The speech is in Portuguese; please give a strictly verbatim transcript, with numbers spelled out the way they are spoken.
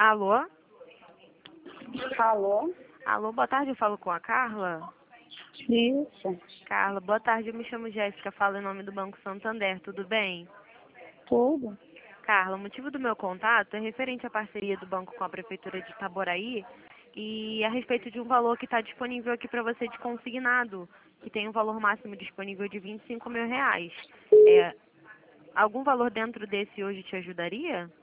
Alô? Alô? Alô, boa tarde, eu falo com a Carla. Isso, Carla, boa tarde, eu me chamo Jéssica, falo em nome do Banco Santander, tudo bem? tudo. Carla, o motivo do meu contato é referente à parceria do banco com a Prefeitura de Itaboraí e a respeito de um valor que está disponível aqui para você de consignado, que tem um valor máximo disponível de vinte e cinco mil reais. É, algum valor dentro desse hoje te ajudaria?